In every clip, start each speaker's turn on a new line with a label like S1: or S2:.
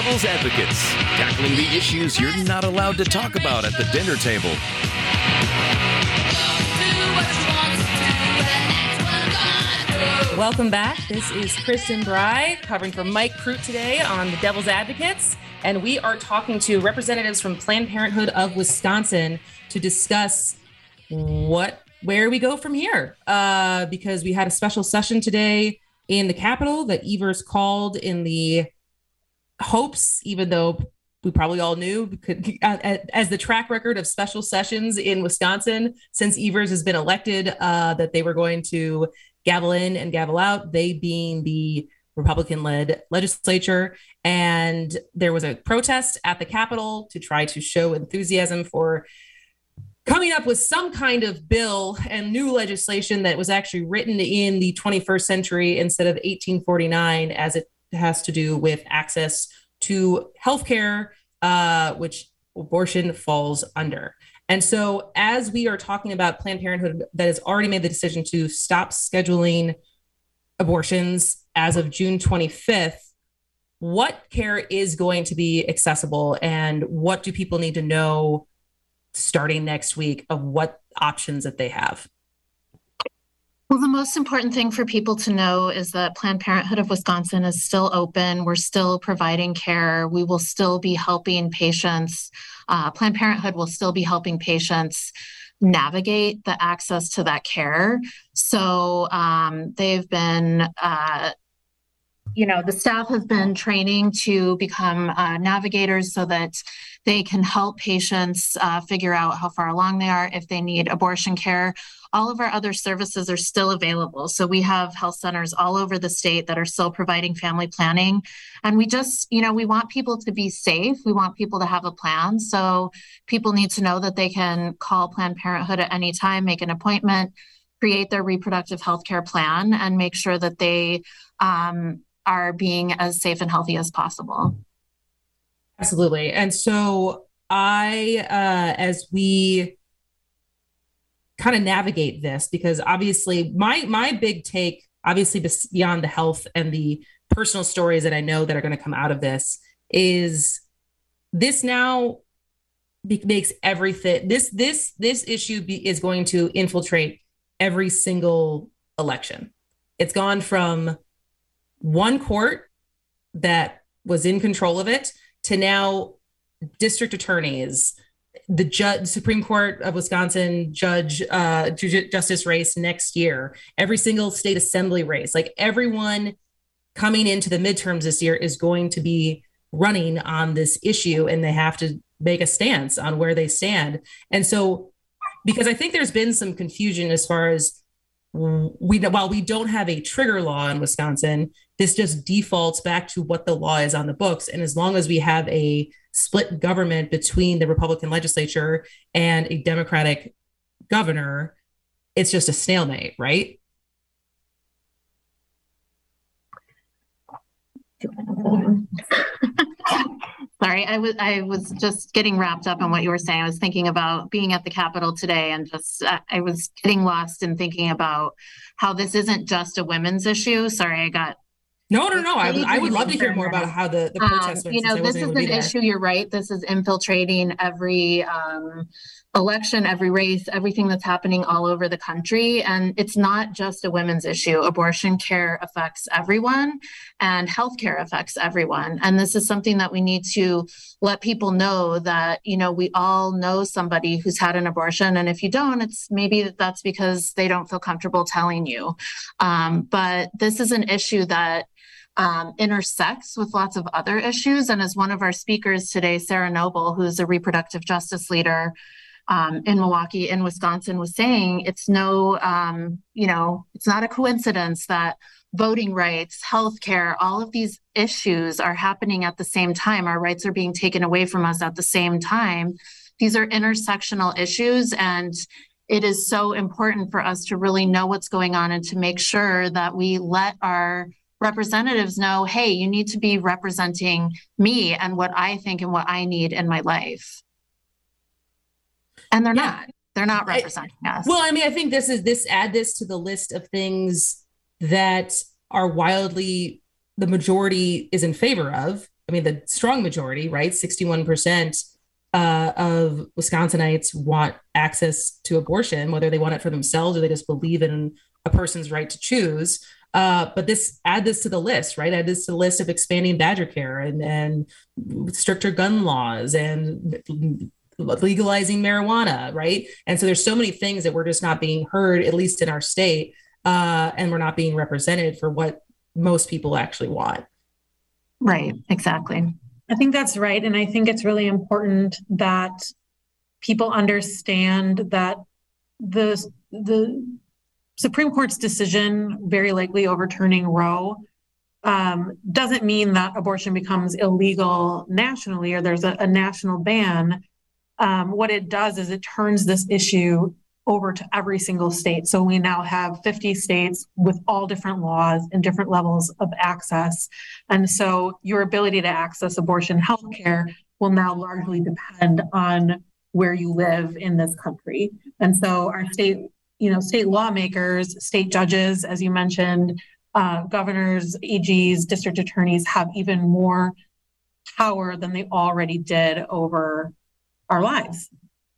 S1: Devil's Advocates, tackling the issues you're not allowed to talk about at the dinner table.
S2: Welcome back. This is Kristen Bry covering for Mike Crute today on the Devil's Advocates, and we are talking to representatives from Planned Parenthood of Wisconsin to discuss where we go from here, because we had a special session today in the Capitol that Evers called in the hopes, even though we probably all knew, as the track record of special sessions in Wisconsin since Evers has been elected, that they were going to gavel in and gavel out, they being the Republican-led legislature. And there was a protest at the Capitol to try to show enthusiasm for coming up with some kind of bill and new legislation that was actually written in the 21st century instead of 1849, as it has to do with access to healthcare, which abortion falls under. And so as we are talking about Planned Parenthood that has already made the decision to stop scheduling abortions as of June 25th, what care is going to be accessible, and what do people need to know starting next week of what options that they have?
S3: Well, the most important thing for people to know is that Planned Parenthood of Wisconsin is still open. We're still providing care. We will still be helping patients. Planned Parenthood will still be helping patients navigate the access to that care. So they've been, the staff has been training to become navigators so that they can help patients figure out how far along they are, if they need abortion care. All of our other services are still available. So we have health centers all over the state that are still providing family planning. And we just, we want people to be safe. We want people to have a plan. So people need to know that they can call Planned Parenthood at any time, make an appointment, create their reproductive health care plan, and make sure that they are being as safe and healthy as possible.
S2: Absolutely. And so as we kind of navigate this, because obviously my big take, obviously beyond the health and the personal stories that I know that are going to come out of this, is this now makes everything, this issue is going to infiltrate every single election. It's gone from one court that was in control of it to now district attorneys, the Supreme Court of Wisconsin justice race next year, every single state assembly race, like everyone coming into the midterms this year is going to be running on this issue, and they have to make a stance on where they stand. And so, because I think there's been some confusion as far as while we don't have a trigger law in Wisconsin, this just defaults back to what the law is on the books. And as long as we have a split government between the Republican legislature and a Democratic governor, it's just a stalemate, right?
S3: Sorry, I was just getting wrapped up in what you were saying. I was thinking about being at the Capitol today, and just I was getting lost in thinking about how this isn't just a women's issue. Sorry, I got
S2: No. I would love to hear more about how the protest went.
S3: This is an issue. You're right. This is infiltrating every election, every race, everything that's happening all over the country. And it's not just a women's issue. Abortion care affects everyone, and healthcare affects everyone. And this is something that we need to let people know that, we all know somebody who's had an abortion. And if you don't, it's maybe that's because they don't feel comfortable telling you. But this is an issue that intersects with lots of other issues. And as one of our speakers today, Sarah Noble, who's a reproductive justice leader in Milwaukee, in Wisconsin, was saying, it's it's not a coincidence that voting rights, healthcare, all of these issues are happening at the same time. Our rights are being taken away from us at the same time. These are intersectional issues, and it is so important for us to really know what's going on and to make sure that we let our representatives know, hey, you need to be representing me and what I think and what I need in my life. And they're not representing us.
S2: Well, I mean, I think add this to the list of things that are wildly, the majority is in favor of, the strong majority, right? 61% of Wisconsinites want access to abortion, whether they want it for themselves or they just believe in a person's right to choose. But add this to the list, right? Add this to the list of expanding Badger care and stricter gun laws and legalizing marijuana, right? And so there's so many things that we're just not being heard, at least in our state, and we're not being represented for what most people actually want.
S3: Right, exactly.
S4: I think that's right. And I think it's really important that people understand that the Supreme Court's decision, very likely overturning Roe, doesn't mean that abortion becomes illegal nationally or there's a national ban. What it does is it turns this issue over to every single state. So we now have 50 states with all different laws and different levels of access. And so your ability to access abortion health care will now largely depend on where you live in this country. And so our state lawmakers, state judges, as you mentioned, governors, AGs, district attorneys have even more power than they already did over our lives.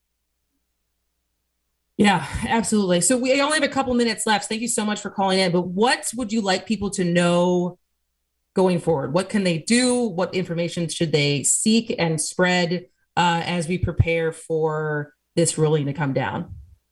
S2: Yeah, absolutely. So we only have a couple minutes left. Thank you so much for calling in. But what would you like people to know going forward? What can they do? What information should they seek and spread as we prepare for this ruling to come down?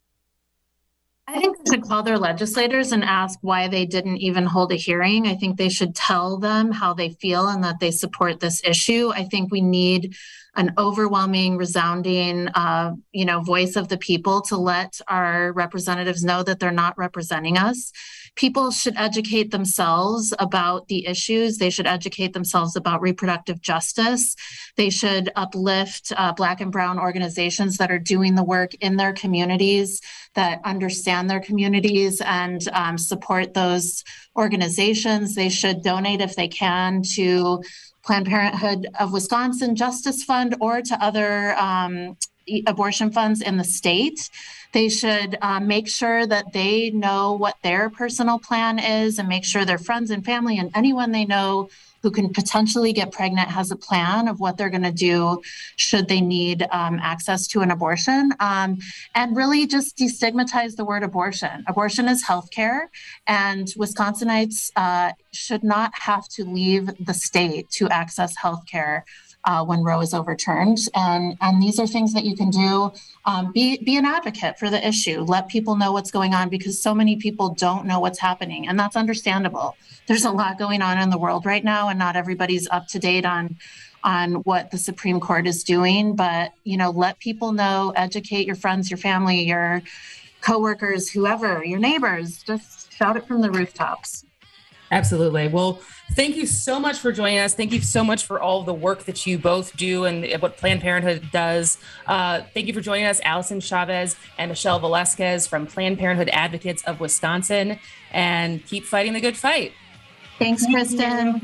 S3: I think they should call their legislators and ask why they didn't even hold a hearing. I think they should tell them how they feel and that they support this issue. I think we need an overwhelming, resounding, voice of the people to let our representatives know that they're not representing us. People should educate themselves about the issues. They should educate themselves about reproductive justice. They should uplift Black and Brown organizations that are doing the work in their communities, that understand their communities and support those organizations. They should donate if they can to Planned Parenthood of Wisconsin Justice Fund or to other abortion funds in the state. They should make sure that they know what their personal plan is and make sure their friends and family and anyone they know who can potentially get pregnant has a plan of what they're going to do should they need access to an abortion, and really just destigmatize the word abortion. Abortion is healthcare, and Wisconsinites should not have to leave the state to access healthcare when Roe is overturned. And these are things that you can do. Be an advocate for the issue. Let people know what's going on because so many people don't know what's happening. And that's understandable. There's a lot going on in the world right now, and not everybody's up to date on what the Supreme Court is doing. But, let people know, educate your friends, your family, your coworkers, whoever, your neighbors. Just shout it from the rooftops.
S2: Absolutely. Well, thank you so much for joining us. Thank you so much for all the work that you both do and what Planned Parenthood does. Thank you for joining us, Allison Chavez and Michelle Velasquez from Planned Parenthood Advocates of Wisconsin, and keep fighting the good fight.
S3: Thanks, Kristen.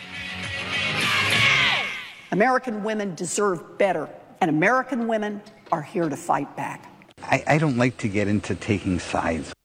S5: American women deserve better, and American women are here to fight back.
S6: I don't like to get into taking sides.